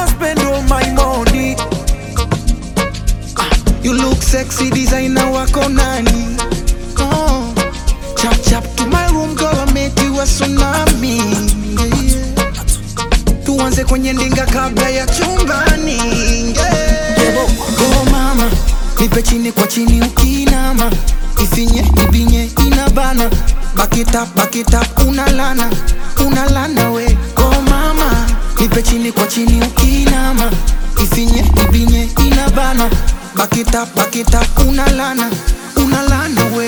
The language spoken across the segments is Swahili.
wanna spend all my money. You look sexy, designer wako nani? Chap chap to my room, girl, I make you a tsunami. Tuanze kwenye ndinga kabla ya chumbani. Go mama, nipe chini kwa chini ukinama. Ifinye, ibinye, inabana. Back it up, unalana we. Go mama, nipe chini kwa chini ukinama. Ifinye, ibinye, inabana. Back it up, unalana we.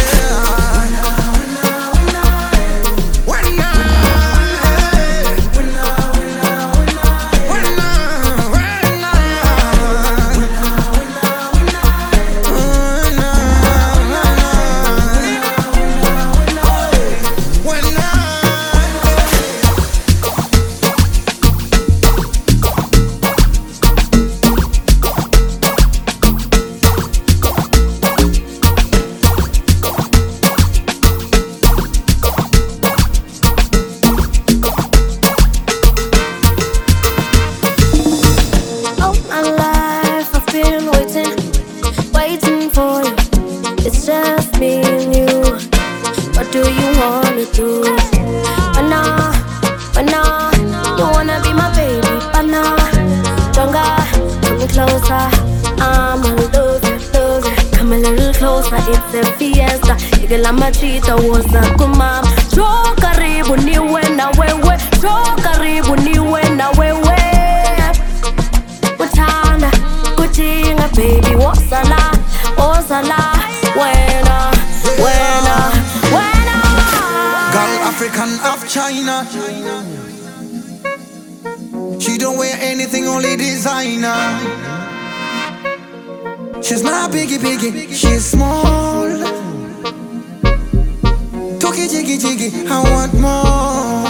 It's just me and you. What do you wanna do? Bana, you wanna be my baby? Bana, Jonga, come closer. I'ma love you. Come a little closer, it's a fiesta. Igala machita was a kumam. Jo karibu niwe na wewe. Jo karibu niwe na wewe. Watana, kutinga baby, wasala. When Girl African of China. She don't wear anything, only designer. She's not biggie, she's small. Toki jiggy, I want more.